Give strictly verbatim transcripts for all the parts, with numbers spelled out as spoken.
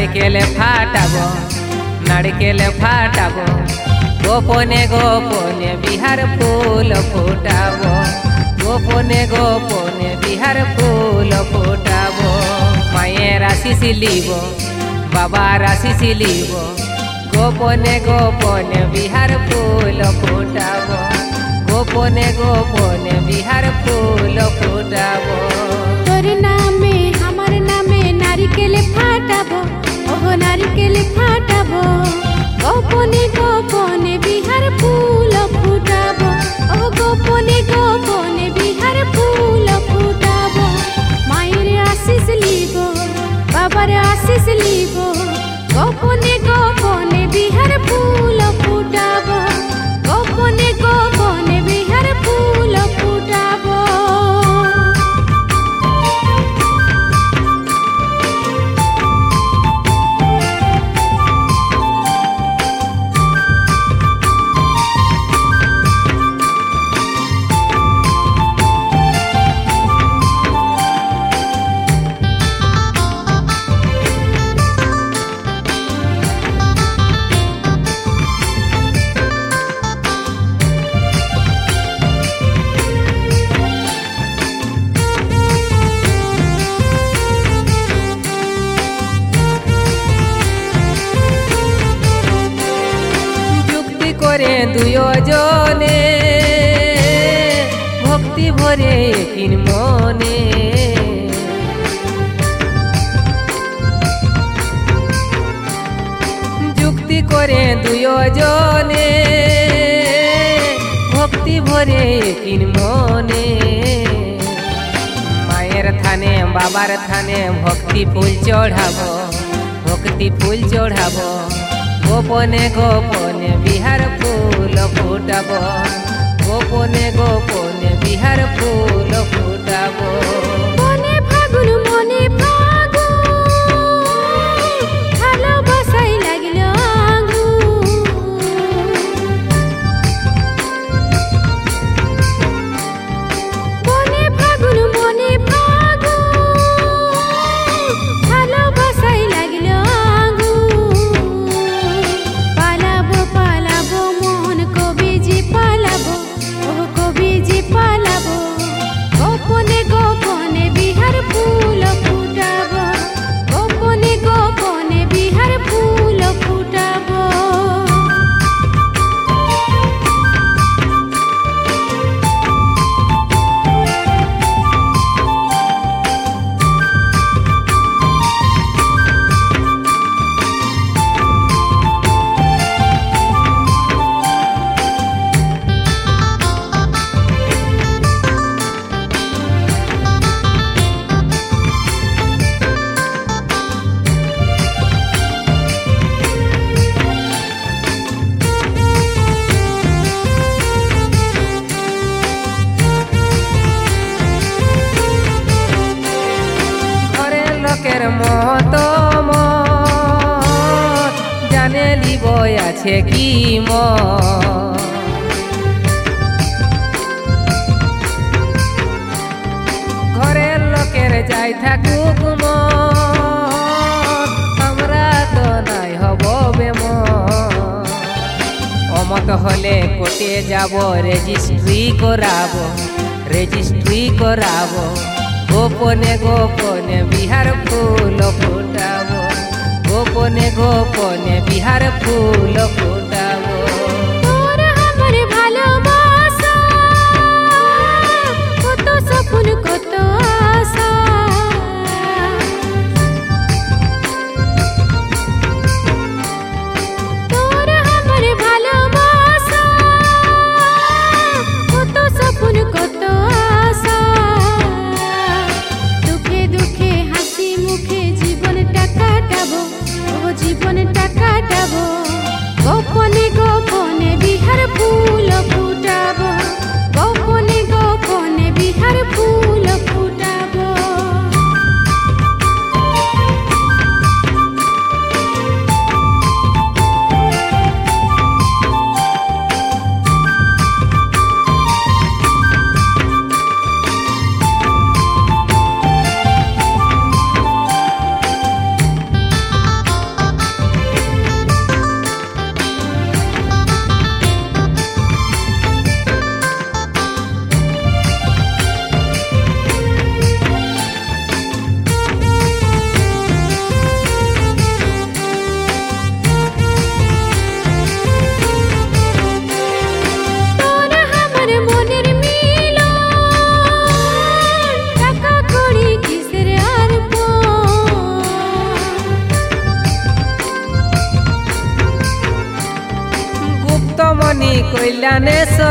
নারকেল ফাটাবো নারকেল ফাটাবো গোপনে গোপনে বিহার ফুল ফুটাবো গোপনে গোপনে বিহার ফুল ফুটাবো মায়ের আশিস লিব বাবার আশিস লিব গোপনে গোপনে বিহার ফুল ফুটাবো গোপনে গোপনে বিহার ফুল ফুটাবো তোর নামে আমার নামে নারকেল ফাটাবো ওগো নারকেল ফাটাবো গোপনে গোপনে বিহার ফুল ফুটাবো ও গোপনে গোপনে বিহার ফুল ফুটাবো মায়ের আশিস লিব বাবার আশিস লিব গোপনে গোপনে বিহার ফুল ফুটাবো গোপনে গোপনে বিহার ফুল ফুটাবো করে দুজনে ভক্তি ভরে কিন মনে যুক্তি করে দুজনে ভক্তি ভরে কিন মনে মায়ের থানে বাবার থানে ভক্তি ফুল চড়াবো ভক্তি ফুল চড়াবো গোপনে গোপনে বিহার ফুল ফুটাবো গোপনে গোপনে বিহার ফুল ফুটাবো মনে ফাগুন মনে ফাগুন ভালোবাসাই লাগিল আগুন মনে ফাগুন মনে ফাগুন ভালোবাসাই লাগিল গোপনে গোপনে বিহার ফুল ফুটাবো গোপনে গোপনে বিহার ফুল ফুটাবো মত জানে লিব আছে কি ম ঘরের লোকের যাই থাকুক ম আমরা তো নাই হব বেম অমত হলে কোর্টে যাব রেজিস্ট্রি করাবো রেজিস্ট্রি করাবো গোপনে গোপনে বিহার ফুল ফুটাবো গোপনে গোপনে বিহার ফুল ফুটাবো তোর আমার ভালোবাসা কত স্বপ্ন কত আশা তোর আমার ভালোবাসা কত স্বপ্ন কত আশা দুঃখে দুঃখে হাসি মুখে জীবনটা কাটাবো ও জীবনটা কাটাবো গোপনে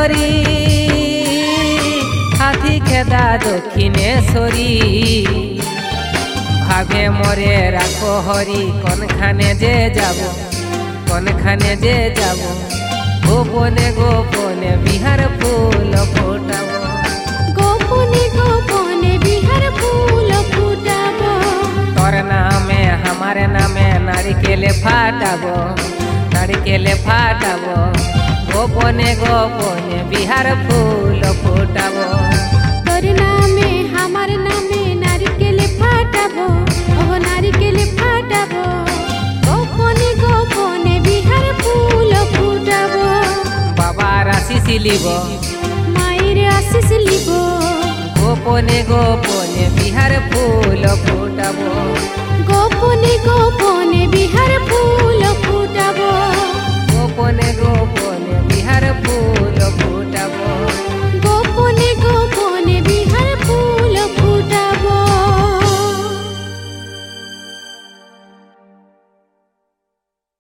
ধরি হাতি খেদা দক্ষিণেশ্বরী ভাবে মরে রাখো হরি কোনখানে যে যাব কোনখানে যে যাব গোপনে গোপনে বিহার ফুল ফোটাবো গোপনে গোপনে বিহার ফুল ফুটাবো তোর নামে আমার নামে নারিকেলে ফাটাবো নারিকেলে ফাটাবো গোপনে গোপনে বিহার ফুল ফোটাবো তোর নামে আমার নামে নারিকেলে ফাটাবো ও নারিকেলে ফাটাবো গোপনে গোপনে বিহার ফুল ফুটাবো বাবার আশিস লিব মায়ের আশিস লিব গোপনে গোপনে বিহার ফুল ফোটাবো গোপনে